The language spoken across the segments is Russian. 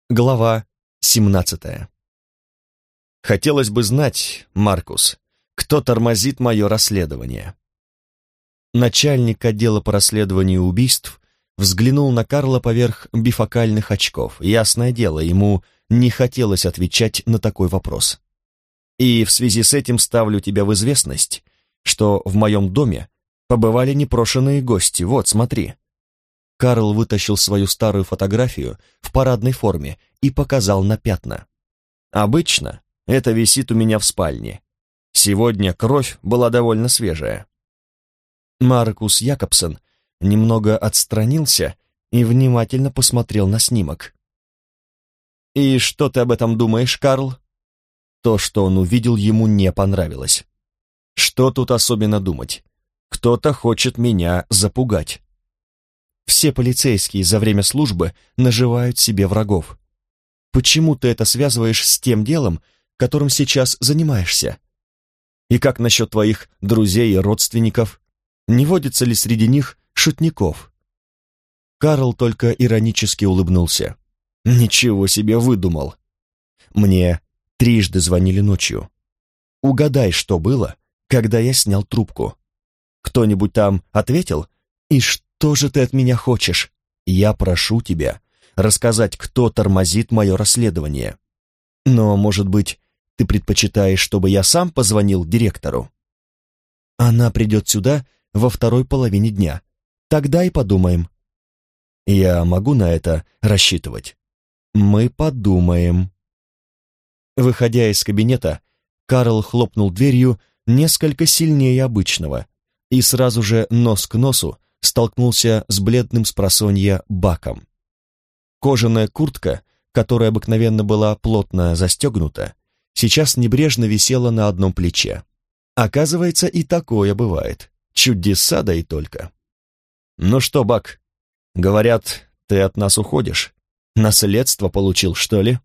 Глава 17. Хотелось бы знать, Маркус, кто тормозит мое расследование. Начальник отдела по расследованию убийств взглянул на Карла поверх бифокальных очков. Ясное дело, ему не хотелось отвечать на такой вопрос. И в связи с этим ставлю тебя в известность, что в моем доме побывали непрошенные гости. Вот, смотри. Карл вытащил свою старую фотографию в парадной форме и показал на пятна. Обычно это висит у меня в спальне. Сегодня кровь была довольно свежая. Маркус Якобсон немного отстранился и внимательно посмотрел на снимок. «И что ты об этом думаешь, Карл?» То, что он увидел, ему не понравилось. «Что тут особенно думать? Кто-то хочет меня запугать. Все полицейские за время службы наживают себе врагов. Почему ты это связываешь с тем делом, которым сейчас занимаешься? И как насчет твоих друзей и родственников? Не водится ли среди них шутников?» Карл только иронически улыбнулся. «Ничего себе выдумал. Мне трижды звонили ночью. Угадай, что было, когда я снял трубку. Кто-нибудь там ответил? И что же ты от меня хочешь? Я прошу тебя рассказать, кто тормозит мое расследование. Но, может быть, ты предпочитаешь, чтобы я сам позвонил директору? Она придет сюда во второй половине дня. Тогда и подумаем». «Я могу на это рассчитывать?» «Мы подумаем». Выходя из кабинета, Карл хлопнул дверью несколько сильнее обычного и сразу же нос к носу столкнулся с бледным спросонья Баком. Кожаная куртка, которая обыкновенно была плотно застегнута, сейчас небрежно висела на одном плече. Оказывается, и такое бывает. Чудеса, да и только. «Ну что, Бак, говорят, ты от нас уходишь? Наследство получил, что ли?»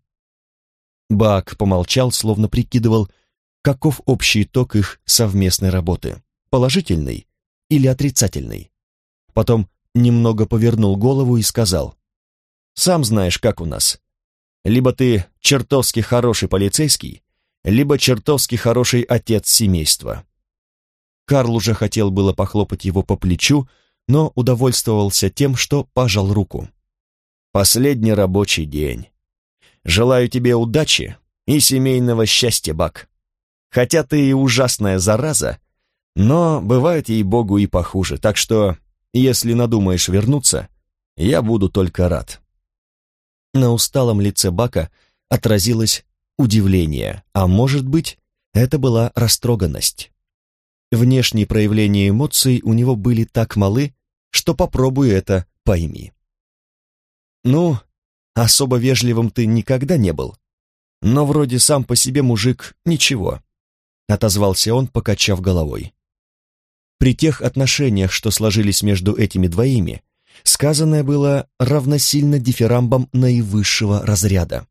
Бак помолчал, словно прикидывал, каков общий итог их совместной работы, положительный или отрицательный. Потом немного повернул голову и сказал: «Сам знаешь, как у нас. Либо ты чертовски хороший полицейский, либо чертовски хороший отец семейства». Карл уже хотел было похлопать его по плечу, но удовольствовался тем, что пожал руку. «Последний рабочий день. Желаю тебе удачи и семейного счастья, Бак. Хотя ты и ужасная зараза, но бывает, ей-богу, и похуже, так что, если надумаешь вернуться, я буду только рад». На усталом лице Бака отразилось удивление, а может быть, это была растроганность. Внешние проявления эмоций у него были так малы, что попробуй это пойми. «Ну, особо вежливым ты никогда не был, но вроде сам по себе мужик ничего», — отозвался он, покачав головой. При тех отношениях, что сложились между этими двоими, сказанное было равносильно дифирамбам наивысшего разряда.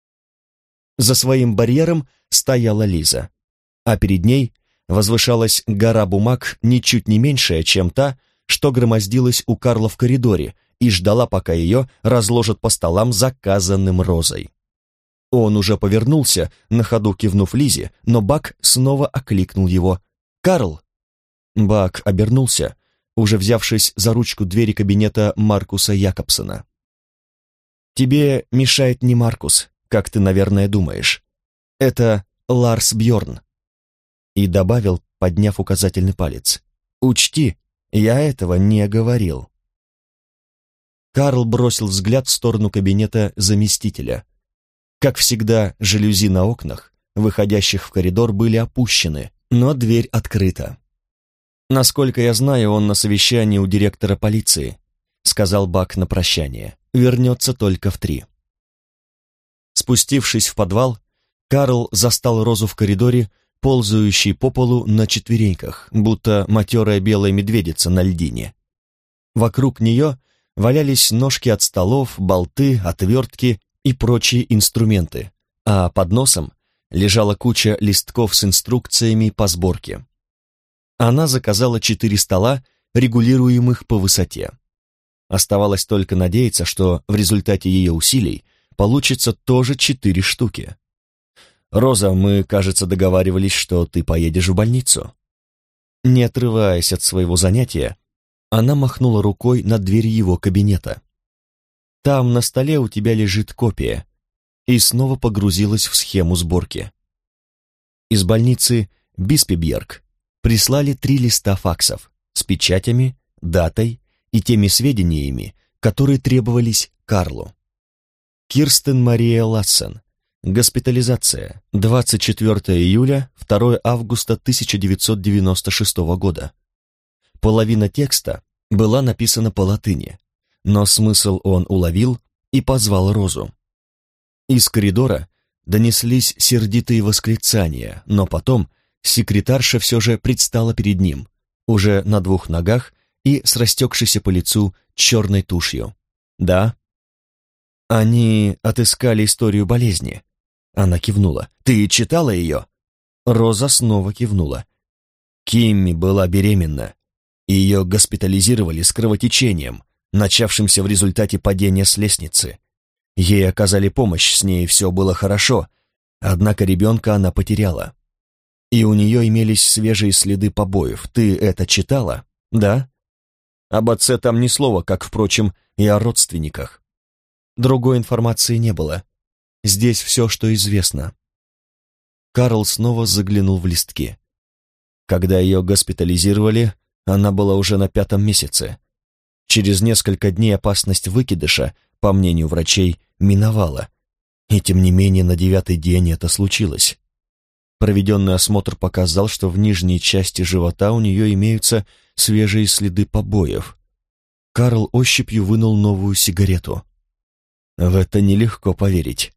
За своим барьером стояла Лиза, а перед ней возвышалась гора бумаг ничуть не меньшая, чем та, что громоздилась у Карла в коридоре и ждала, пока ее разложат по столам заказанным розой. Он уже повернулся, на ходу кивнув Лизе, но Бак снова окликнул его. «Карл!» Бак обернулся, уже взявшись за ручку двери кабинета Маркуса Якобсона. «Тебе мешает не Маркус, как ты, наверное, думаешь. Это Ларс Бьорн». И добавил, подняв указательный палец: «Учти, я этого не говорил». Карл бросил взгляд в сторону кабинета заместителя. Как всегда, жалюзи на окнах, выходящих в коридор, были опущены, но дверь открыта. «Насколько я знаю, он на совещании у директора полиции», — сказал Бак на прощание. «Вернется только в 3». Спустившись в подвал, Карл застал Розу в коридоре, ползающей по полу на четвереньках, будто матерая белая медведица на льдине. Вокруг нее валялись ножки от столов, болты, отвертки и прочие инструменты, а под носом лежала куча листков с инструкциями по сборке. Она заказала 4 стола, регулируемых по высоте. Оставалось только надеяться, что в результате ее усилий получится тоже 4 штуки. Роза, мы, кажется, договаривались, что ты поедешь в больницу. Не отрываясь от своего занятия, она махнула рукой на дверь его кабинета. Там на столе у тебя лежит копия, и снова погрузилась в схему сборки. Из больницы Биспебjerg прислали 3 листа факсов с печатями, датой и теми сведениями, которые требовались Карлу. Кирстен Мария Лассен. Госпитализация. 24 июля, 2 августа 1996 года. Половина текста была написана по латыни, но смысл он уловил и позвал Розу. Из коридора донеслись сердитые восклицания, но потом секретарша все же предстала перед ним, уже на 2 ногах и с растекшейся по лицу черной тушью. «Да?» «Они отыскали историю болезни». Она кивнула. «Ты читала ее?» Роза снова кивнула. Кимми была беременна. Ее госпитализировали с кровотечением, начавшимся в результате падения с лестницы. Ей оказали помощь, с ней все было хорошо, однако ребенка она потеряла. И у нее имелись свежие следы побоев. Ты это читала? Да? Об отце там ни слова, как, впрочем, и о родственниках. Другой информации не было. Здесь все, что известно. Карл снова заглянул в листки. Когда ее госпитализировали, она была уже на 5-м месяце. Через несколько дней опасность выкидыша, по мнению врачей, миновала. И тем не менее на 9-й день это случилось. Проведенный осмотр показал, что в нижней части живота у нее имеются свежие следы побоев. Карл ощупью вынул новую сигарету. В это нелегко поверить.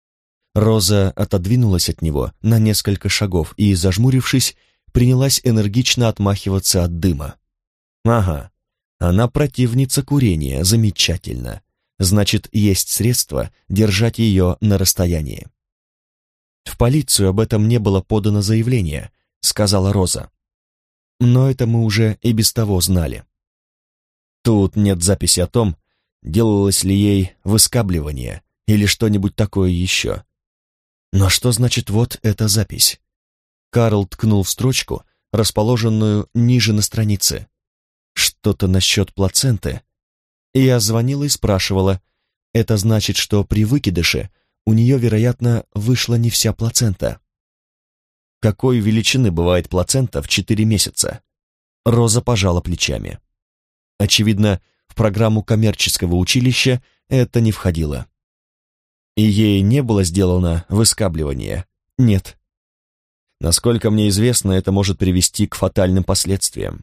Роза отодвинулась от него на несколько шагов и, зажмурившись, принялась энергично отмахиваться от дыма. Ага, она противница курения, замечательно. Значит, есть средства держать ее на расстоянии. «В полицию об этом не было подано заявление», — сказала Роза. «Но это мы уже и без того знали. Тут нет записи о том, делалось ли ей выскабливание или что-нибудь такое еще. Но что значит вот эта запись?» Карл ткнул в строчку, расположенную ниже на странице. «Что-то насчет плаценты». Я звонила и спрашивала. Это значит, что при выкидыше у нее, вероятно, вышла не вся плацента. Какой величины бывает плацента в 4 месяца? Роза пожала плечами. Очевидно, в программу коммерческого училища это не входило. И ей не было сделано выскабливание? Нет. Насколько мне известно, это может привести к фатальным последствиям.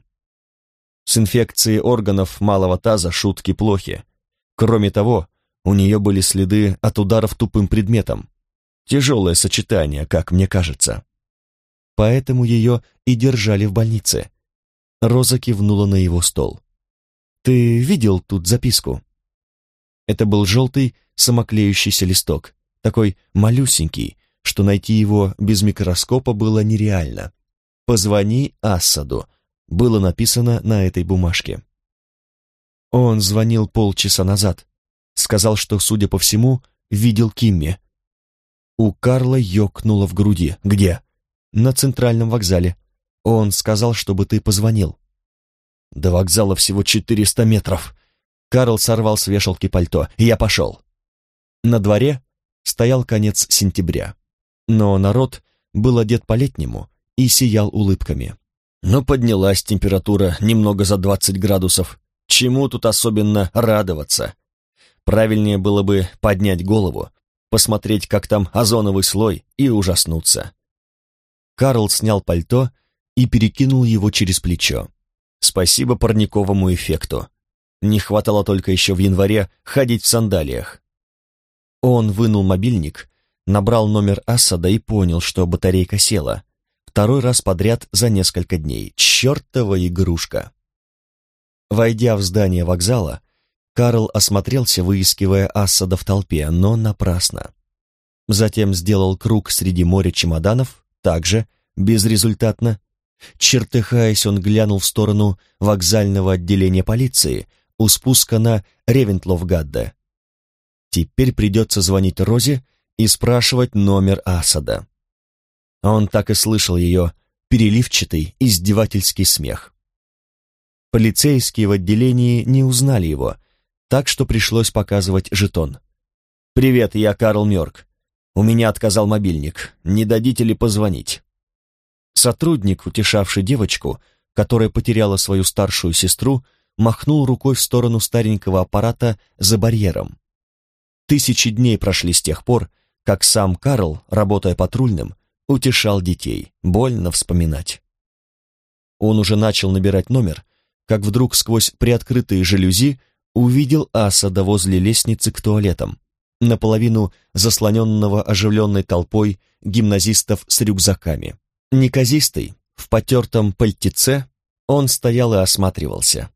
С инфекцией органов малого таза шутки плохи. Кроме того, у нее были следы от ударов тупым предметом. Тяжелое сочетание, как мне кажется. Поэтому ее и держали в больнице. Роза кивнула на его стол. «Ты видел тут записку?» Это был желтый самоклеющийся листок, такой малюсенький, что найти его без микроскопа было нереально. «Позвони Ассаду», было написано на этой бумажке. Он звонил полчаса назад. Сказал, что, судя по всему, видел Кимми. У Карла ёкнуло в груди. «Где?» «На центральном вокзале. Он сказал, чтобы ты позвонил». «До вокзала всего 400 метров». Карл сорвал с вешалки пальто. «Я пошел». На дворе стоял конец сентября, но народ был одет по-летнему и сиял улыбками. Но поднялась температура немного за 20 градусов. Чему тут особенно радоваться? Правильнее было бы поднять голову, посмотреть, как там озоновый слой, и ужаснуться. Карл снял пальто и перекинул его через плечо. Спасибо парниковому эффекту. Не хватало только еще в январе ходить в сандалиях. Он вынул мобильник, набрал номер Ассада и понял, что батарейка села. 2-й раз подряд за несколько дней. Чертова игрушка. Войдя в здание вокзала, Карл осмотрелся, выискивая Ассада в толпе, но напрасно. Затем сделал круг среди моря чемоданов, также безрезультатно. Чертыхаясь, он глянул в сторону вокзального отделения полиции у спуска на Ревентловгадде. Теперь придется звонить Розе и спрашивать номер Асада. Он так и слышал ее переливчатый, издевательский смех. Полицейские в отделении не узнали его, так что пришлось показывать жетон. «Привет, я Карл Мёрк. У меня отказал мобильник. Не дадите ли позвонить?» Сотрудник, утешавший девочку, которая потеряла свою старшую сестру, махнул рукой в сторону старенького аппарата за барьером. 1000 дней прошли с тех пор, как сам Карл, работая патрульным, утешал детей. Больно вспоминать. Он уже начал набирать номер, как вдруг сквозь приоткрытые жалюзи увидел Асада возле лестницы к туалетам, наполовину заслоненного оживленной толпой гимназистов с рюкзаками. Неказистый, в потертом пальтеце, он стоял и осматривался.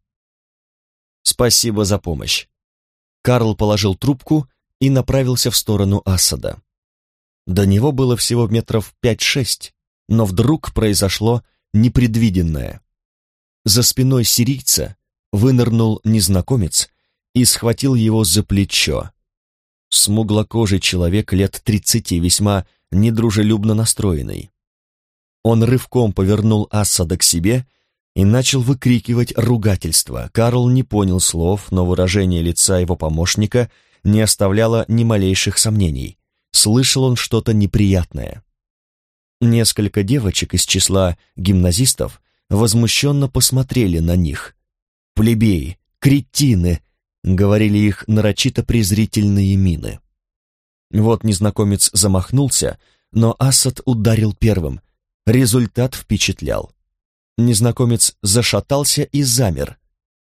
«Спасибо за помощь». Карл положил трубку и направился в сторону Асада. До него было всего метров 5-6, но вдруг произошло непредвиденное. За спиной сирийца вынырнул незнакомец и схватил его за плечо. Смуглокожий человек лет 30, весьма недружелюбно настроенный. Он рывком повернул Асада к себе и начал выкрикивать ругательства. Карл не понял слов, но выражение лица его помощника не оставляло ни малейших сомнений. Слышал он что-то неприятное. Несколько девочек из числа гимназистов возмущенно посмотрели на них. «Плебеи! Кретины!» — говорили их нарочито презрительные мины. Вот незнакомец замахнулся, но Асад ударил первым. Результат впечатлял. Незнакомец зашатался и замер.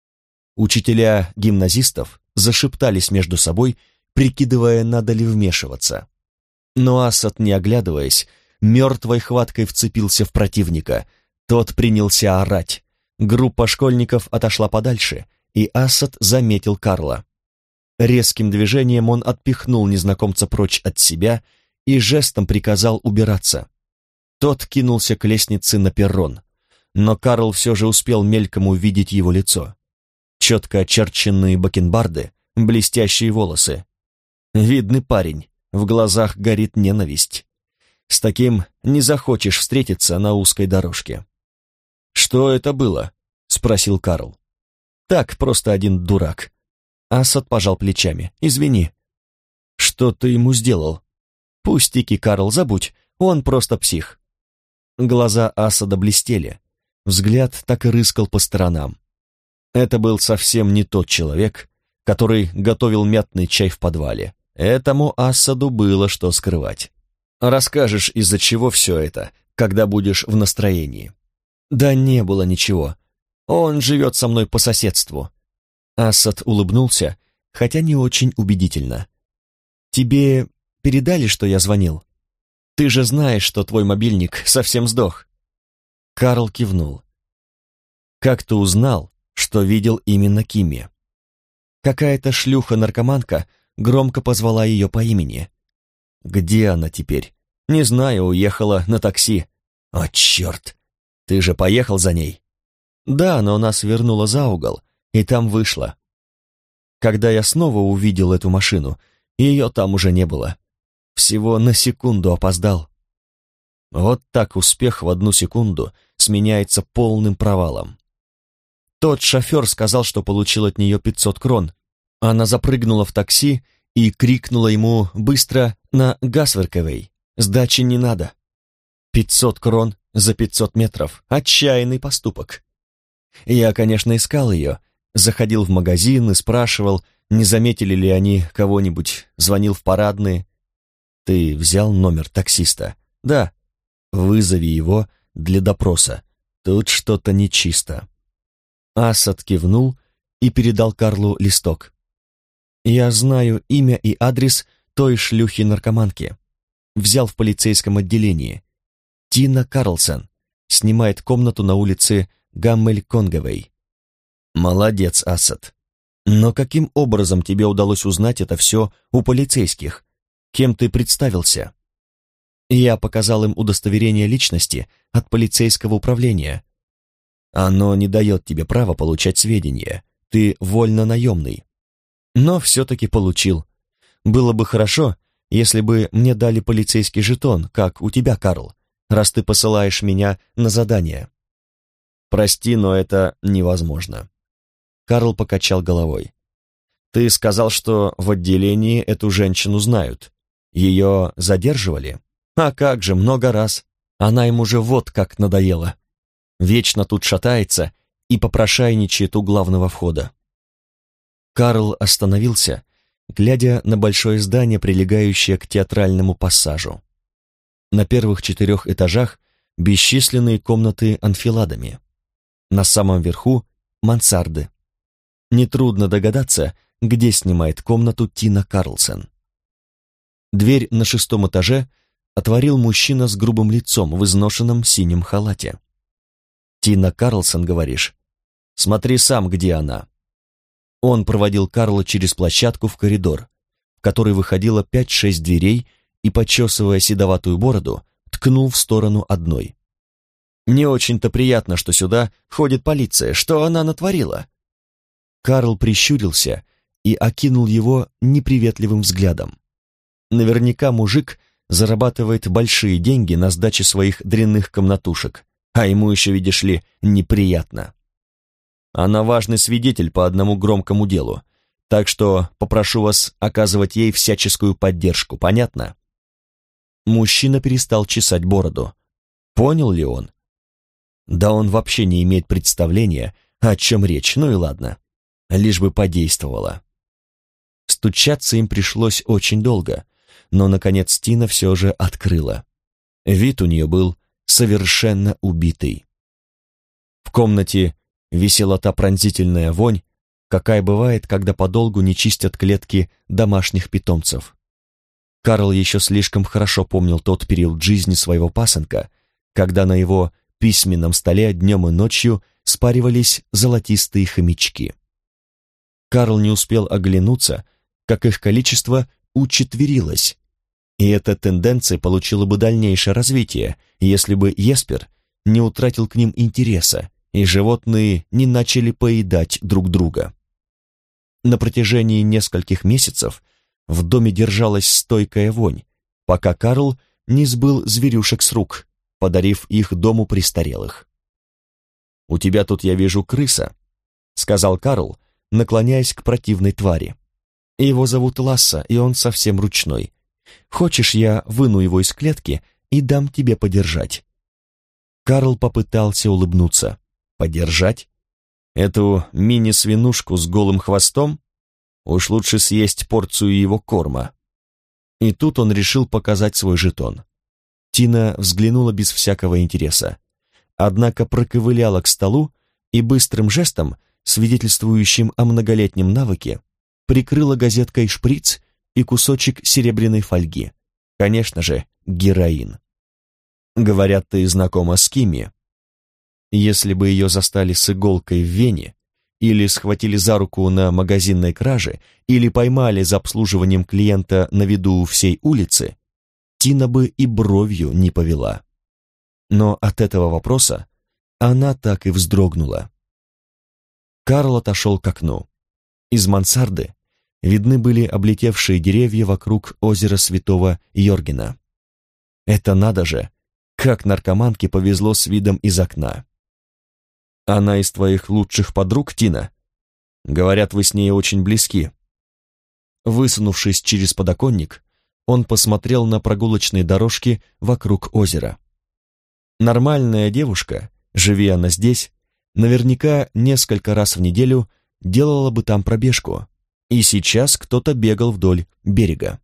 Учителя гимназистов зашептались между собой, прикидывая, надо ли вмешиваться. Но Асад, не оглядываясь, мертвой хваткой вцепился в противника. Тот принялся орать. Группа школьников отошла подальше, и Асад заметил Карла. Резким движением он отпихнул незнакомца прочь от себя и жестом приказал убираться. Тот кинулся к лестнице на перрон, но Карл все же успел мельком увидеть его лицо. Четко очерченные бакенбарды, блестящие волосы. Видный парень, в глазах горит ненависть. С таким не захочешь встретиться на узкой дорожке. «Что это было?» — спросил Карл. «Так, просто один дурак». Асад пожал плечами. «Извини». «Что ты ему сделал?» «Пустяки, Карл, забудь, он просто псих». Глаза Асада блестели, взгляд так и рыскал по сторонам. Это был совсем не тот человек, который готовил мятный чай в подвале. Этому Асаду было что скрывать. «Расскажешь, из-за чего все это, когда будешь в настроении». «Да не было ничего. Он живет со мной по соседству». Асад улыбнулся, хотя не очень убедительно. «Тебе передали, что я звонил? Ты же знаешь, что твой мобильник совсем сдох». Карл кивнул. «Как ты узнал, что видел именно Кимми?» Какая-то шлюха-наркоманка громко позвала ее по имени. «Где она теперь?» «Не знаю, уехала на такси». «О, черт! Ты же поехал за ней?» «Да, но нас вернула за угол, и там вышла. Когда я снова увидел эту машину, ее там уже не было. Всего на секунду опоздал». Вот так успех в 1 секунду сменяется полным провалом. Тот шофер сказал, что получил от нее 500 крон. Она запрыгнула в такси и крикнула ему быстро на Гасверковой: «Сдачи не надо». 500 крон за 500 метров. Отчаянный поступок. Я, конечно, искал ее, заходил в магазин и спрашивал, не заметили ли они кого-нибудь, звонил в парадные. «Ты взял номер таксиста?» «Да». «Вызови его для допроса. Тут что-то нечисто». Асад кивнул и передал Карлу листок. «Я знаю имя и адрес той шлюхи-наркоманки. Взял в полицейском отделении. Тина Карлсон. Снимает комнату на улице Гаммель-Конговой». «Молодец, Асад. Но каким образом тебе удалось узнать это все у полицейских? Кем ты представился?» «Я показал им удостоверение личности от полицейского управления». «Оно не дает тебе права получать сведения. Ты вольно наемный». «Но все-таки получил. было бы хорошо, если бы мне дали полицейский жетон, как у тебя, Карл, раз ты посылаешь меня на задание». «Прости, но это невозможно». Карл покачал головой. «Ты сказал, что в отделении эту женщину знают. Ее задерживали? А как же, много раз. Она им уже вот как надоела. Вечно тут шатается и попрошайничает у главного входа». Карл остановился, глядя на большое здание, прилегающее к театральному пассажу. На первых 4 этажах бесчисленные комнаты анфиладами. На самом верху мансарды. Нетрудно догадаться, где снимает комнату Тина Карлсон. Дверь на 6 этаже отворил мужчина с грубым лицом в изношенном синем халате. «Тина Карлсон, говоришь? Смотри сам, где она». Он проводил Карла через площадку в коридор, в который выходило 5-6 дверей, и, почесывая седоватую бороду, ткнул в сторону одной. «Не очень-то приятно, что сюда ходит полиция. Что она натворила?» Карл прищурился и окинул его неприветливым взглядом. Наверняка мужик зарабатывает большие деньги на сдаче своих дрянных комнатушек, а ему еще, видишь ли, неприятно. Она важный свидетель по одному громкому делу, так что попрошу вас оказывать ей всяческую поддержку, понятно?» Мужчина перестал чесать бороду. Понял ли он? Да он вообще не имеет представления, о чем речь, ну и ладно. Лишь бы подействовало. Стучаться им пришлось очень долго, но, наконец, Тина все же открыла. Вид у нее был совершенно убитый. В комнате висела та пронзительная вонь, какая бывает, когда подолгу не чистят клетки домашних питомцев. Карл еще слишком хорошо помнил тот период жизни своего пасынка, когда на его письменном столе днем и ночью спаривались золотистые хомячки. Карл не успел оглянуться, как их количество учетверилось, и эта тенденция получила бы дальнейшее развитие, если бы Еспер не утратил к ним интереса, и животные не начали поедать друг друга. На протяжении нескольких месяцев в доме держалась стойкая вонь, пока Карл не сбыл зверюшек с рук, подарив их дому престарелых. «У тебя тут, я вижу, крыса», — сказал Карл, наклоняясь к противной твари. «Его зовут Ласса, и он совсем ручной. Хочешь, я выну его из клетки и дам тебе подержать?» Карл попытался улыбнуться. «Подержать? Эту мини-свинушку с голым хвостом? Уж лучше съесть порцию его корма». И тут он решил показать свой жетон. Тина взглянула без всякого интереса, однако проковыляла к столу и быстрым жестом, свидетельствующим о многолетнем навыке, прикрыла газеткой шприц и кусочек серебряной фольги. Конечно же, героин. «Говорят, ты знакома с Кимми». Если бы ее застали с иголкой в вене, или схватили за руку на магазинной краже, или поймали за обслуживанием клиента на виду у всей улицы, Тина бы и бровью не повела. Но от этого вопроса она так и вздрогнула. Карл отошел к окну. Из мансарды видны были облетевшие деревья вокруг озера Святого Йоргена. Это надо же, как наркоманке повезло с видом из окна. «Она из твоих лучших подруг, Тина? Говорят, вы с ней очень близки». Высунувшись через подоконник, он посмотрел на прогулочные дорожки вокруг озера. Нормальная девушка, живи она здесь, наверняка несколько раз в неделю делала бы там пробежку, и сейчас кто-то бегал вдоль берега.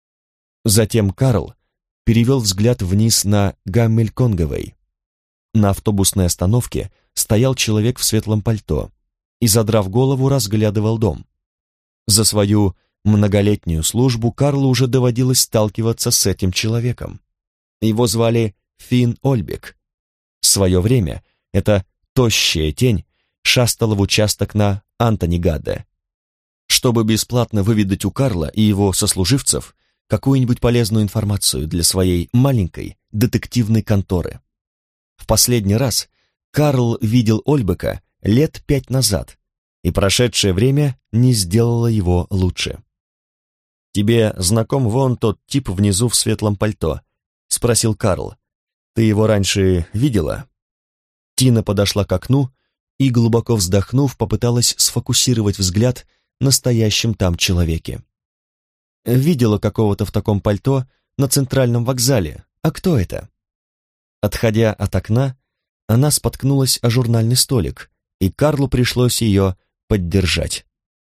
Затем Карл перевел взгляд вниз на Гаммельконгевей. На автобусной остановке стоял человек в светлом пальто и, задрав голову, разглядывал дом. За свою многолетнюю службу Карлу уже доводилось сталкиваться с этим человеком. Его звали Финн Ольбек. В свое время эта тощая тень шастала в участок на Антонигадде, чтобы бесплатно выведать у Карла и его сослуживцев какую-нибудь полезную информацию для своей маленькой детективной конторы. В последний раз Карл видел Ольбека лет 5 назад, и прошедшее время не сделало его лучше. «Тебе знаком вон тот тип внизу в светлом пальто?» — спросил Карл. «Ты его раньше видела?» Тина подошла к окну и, глубоко вздохнув, попыталась сфокусировать взгляд на стоящем там человеке. «Видела какого-то в таком пальто на центральном вокзале. А кто это?» Отходя от окна, она споткнулась о журнальный столик, и Карлу пришлось ее поддержать.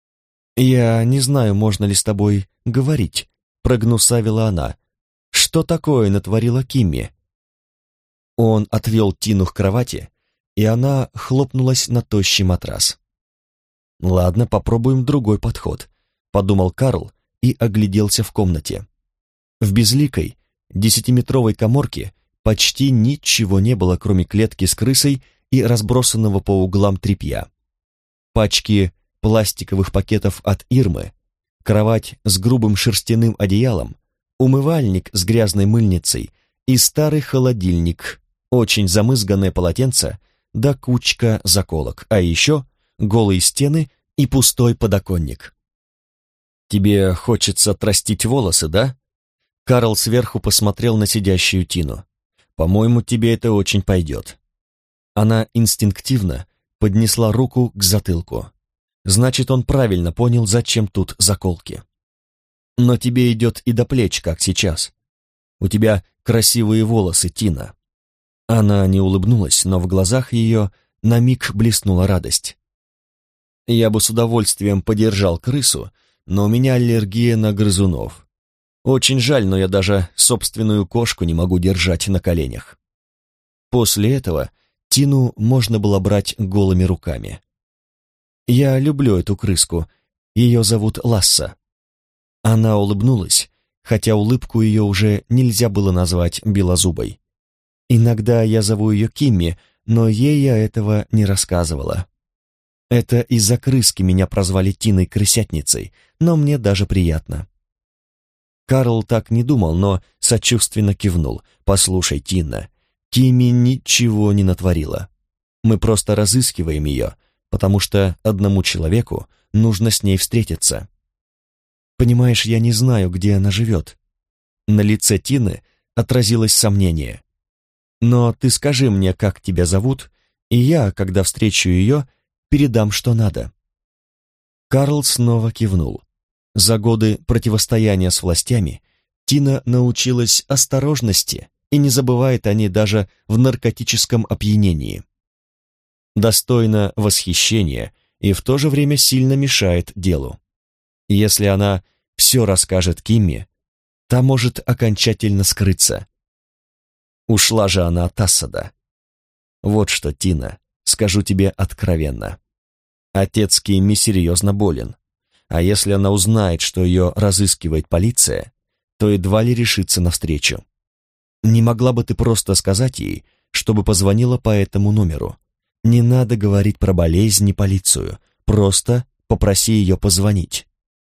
«Я не знаю, можно ли с тобой говорить», — прогнусавила она. «Что такое натворила Кимми?» Он отвел Тину к кровати, и она хлопнулась на тощий матрас. «Ладно, попробуем другой подход», — подумал Карл и огляделся в комнате. В безликой, 10-метровой каморке почти ничего не было, кроме клетки с крысой и разбросанного по углам тряпья. Пачки пластиковых пакетов от Ирмы, кровать с грубым шерстяным одеялом, умывальник с грязной мыльницей и старый холодильник, очень замызганное полотенце да кучка заколок, а еще голые стены и пустой подоконник. «Тебе хочется отрастить волосы, да?» Карл сверху посмотрел на сидящую Тину. «По-моему, тебе это очень пойдет». Она инстинктивно поднесла руку к затылку. Значит, он правильно понял, зачем тут заколки. «Но тебе идет и до плеч, как сейчас. У тебя красивые волосы, Тина». Она не улыбнулась, но в глазах ее на миг блеснула радость. «Я бы с удовольствием подержал крысу, но у меня аллергия на грызунов. Очень жаль, но я даже собственную кошку не могу держать на коленях». После этого Тину можно было брать голыми руками. «Я люблю эту крыску. Ее зовут Ласса». Она улыбнулась, хотя улыбку ее уже нельзя было назвать белозубой. «Иногда я зову ее Кимми, но ей я этого не рассказывала. Это из-за крыски меня прозвали Тиной-крысятницей, но мне даже приятно». Карл так не думал, но сочувственно кивнул. «Послушай, Тина, Кимми ничего не натворила. Мы просто разыскиваем ее, потому что одному человеку нужно с ней встретиться. Понимаешь, я не знаю, где она живет». На лице Тины отразилось сомнение. «Но ты скажи мне, как тебя зовут, и я, когда встречу ее, передам, что надо». Карл снова кивнул. За годы противостояния с властями Тина научилась осторожности и не забывает о ней даже в наркотическом опьянении. Достойна восхищения и в то же время сильно мешает делу. Если она все расскажет Кимми, та может окончательно скрыться. Ушла же она от Ассада. Вот что, Тина, скажу тебе откровенно. Отец Кимми серьезно болен, а если она узнает, что ее разыскивает полиция, то едва ли решится навстречу. Не могла бы ты просто сказать ей, чтобы позвонила по этому номеру? Не надо говорить про болезнь и полицию, просто попроси ее позвонить».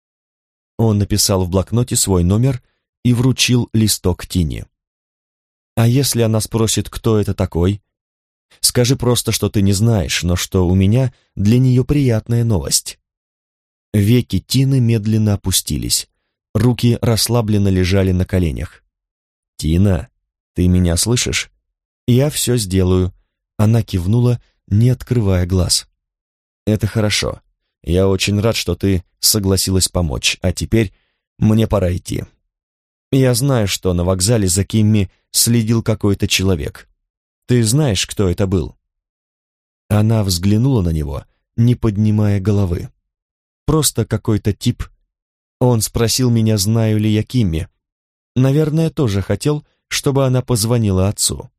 Он написал в блокноте свой номер и вручил листок Тине. «А если она спросит, кто это такой? Скажи просто, что ты не знаешь, но что у меня для нее приятная новость». Веки Тины медленно опустились, руки расслабленно лежали на коленях. «Тина, ты меня слышишь? Я все сделаю». Она кивнула, не открывая глаз. «Это хорошо. Я очень рад, что ты согласилась помочь, а теперь мне пора идти. Я знаю, что на вокзале за Кимми следил какой-то человек. Ты знаешь, кто это был?» Она взглянула на него, не поднимая головы. «Просто какой-то тип. Он спросил меня, знаю ли я Кимми. Наверное, тоже хотел, чтобы она позвонила отцу».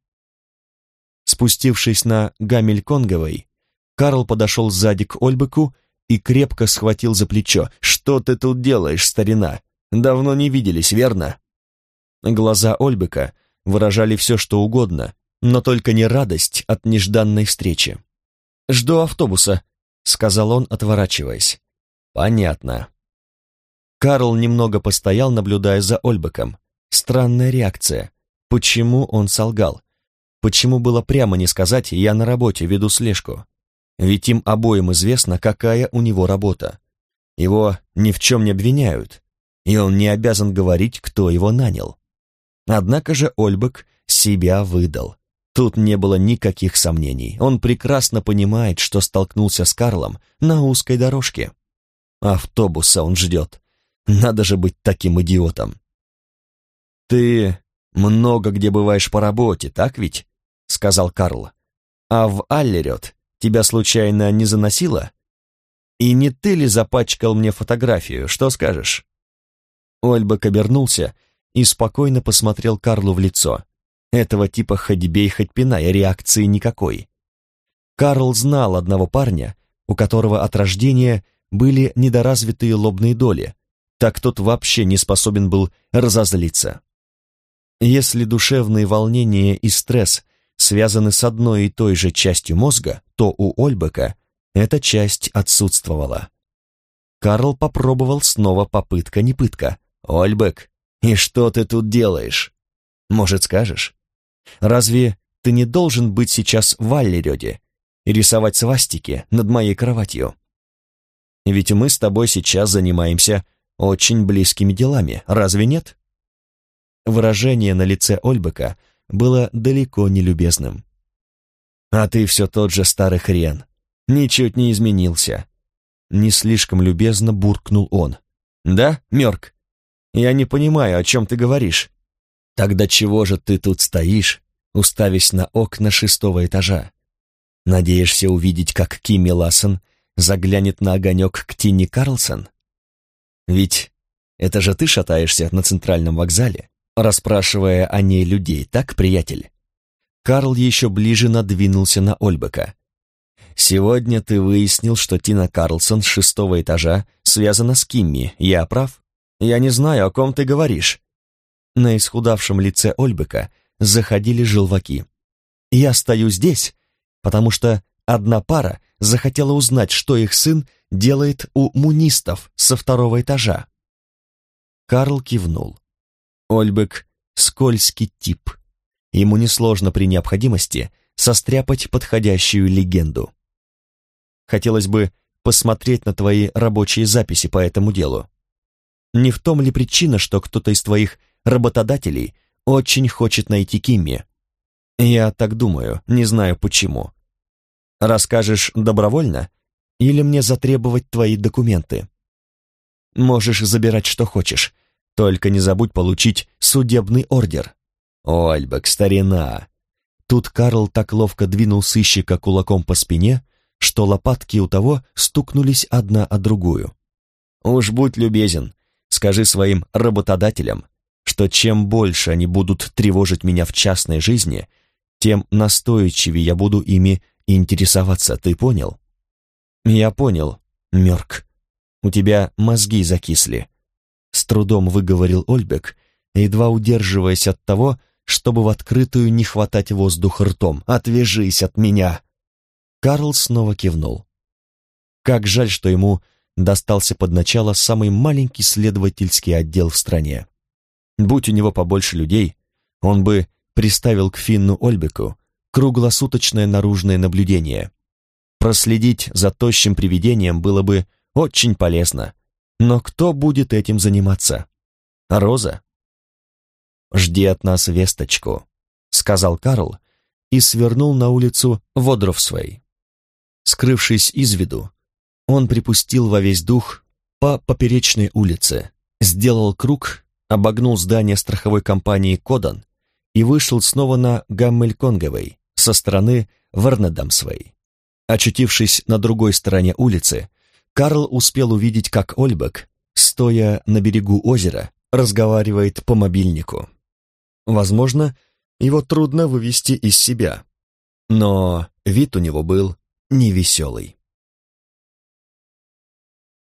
Спустившись на Гамель-Конговой, Карл подошел сзади к Ольбеку и крепко схватил за плечо. «Что ты тут делаешь, старина? Давно не виделись, верно?» Глаза Ольбека выражали все, что угодно, но только не радость от нежданной встречи. «Жду автобуса», — сказал он, отворачиваясь. «Понятно». Карл немного постоял, наблюдая за Ольбеком. Странная реакция. Почему он солгал? Почему было прямо не сказать «я на работе, веду слежку»? Ведь им обоим известно, какая у него работа. Его ни в чем не обвиняют. и он не обязан говорить, кто его нанял. Однако же Ольбек себя выдал. Тут не было никаких сомнений. Он прекрасно понимает, что столкнулся с Карлом на узкой дорожке. Автобуса он ждет. Надо же быть таким идиотом. «Ты много где бываешь по работе, так ведь?» — сказал Карл. «А в Аллерет тебя случайно не заносило? И не ты ли запачкал мне фотографию, что скажешь?» Ольбек обернулся и спокойно посмотрел Карлу в лицо. Этого типа хоть бей, хоть пинай, реакции никакой. Карл знал одного парня, у которого от рождения были недоразвитые лобные доли, так тот вообще не способен был разозлиться. Если душевные волнения и стресс связаны с одной и той же частью мозга, то у Ольбека эта часть отсутствовала. Карл попробовал снова, попытка не пытка. «Ольбек, и что ты тут делаешь? Может, скажешь? Разве ты не должен быть сейчас в Аллерёде и рисовать свастики над моей кроватью? Ведь мы с тобой сейчас занимаемся очень близкими делами, разве нет?» Выражение на лице Ольбека было далеко не любезным. «А ты все тот же старый хрен, ничуть не изменился», — не слишком любезно буркнул он. «Да, Мёрк? Я не понимаю, о чем ты говоришь. Тогда чего же ты тут стоишь, уставясь на окна 6-го этажа? Надеешься увидеть, как Кимми Лассен заглянет на огонек к Тинни Карлсон? Ведь это же ты шатаешься на центральном вокзале, расспрашивая о ней людей, так, приятель?» Карл еще ближе надвинулся на Ольбека. «Сегодня ты выяснил, что Тина Карлсон с 6-го этажа связана с Кимми, я прав? Я не знаю, о ком ты говоришь». На исхудавшем лице Ольбека заходили желваки. «Я стою здесь, потому что одна пара захотела узнать, что их сын делает у мунистов со 2-го этажа». Карл кивнул. Ольбек — скользкий тип. Ему несложно при необходимости состряпать подходящую легенду. Хотелось бы посмотреть на твои рабочие записи по этому делу. Не в том ли причина, что кто-то из твоих работодателей очень хочет найти Кимми? Я так думаю, не знаю почему. Расскажешь добровольно или мне затребовать твои документы? Можешь забирать, что хочешь, только не забудь получить судебный ордер. Ольбек, старина. Тут Карл так ловко двинул сыщика кулаком по спине, что лопатки у того стукнулись одна о другую. Уж будь любезен, скажи своим работодателям, что чем больше они будут тревожить меня в частной жизни, тем настойчивее я буду ими интересоваться, ты понял? Я понял, Мёрк. У тебя мозги закисли. С трудом выговорил Ольбек, едва удерживаясь от того, чтобы в открытую не хватать воздух ртом. «Отвяжись от меня!» Карл снова кивнул. Как жаль, что ему достался под начало самый маленький следовательский отдел в стране. Будь у него побольше людей, он бы приставил к Финну Ольбеку круглосуточное наружное наблюдение. Проследить за тощим привидением было бы очень полезно. Но кто будет этим заниматься? Роза? «Жди от нас весточку», — сказал Карл и свернул на улицу Водрофсвей. Скрывшись из виду, он припустил во весь дух по поперечной улице, сделал круг, обогнул здание страховой компании «Кодан» и вышел снова на Гаммельконгевей со стороны Варнедамсвей. Очутившись на другой стороне улицы, Карл успел увидеть, как Ольбек, стоя на берегу озера, разговаривает по мобильнику. Возможно, его трудно вывести из себя, но вид у него был невеселый.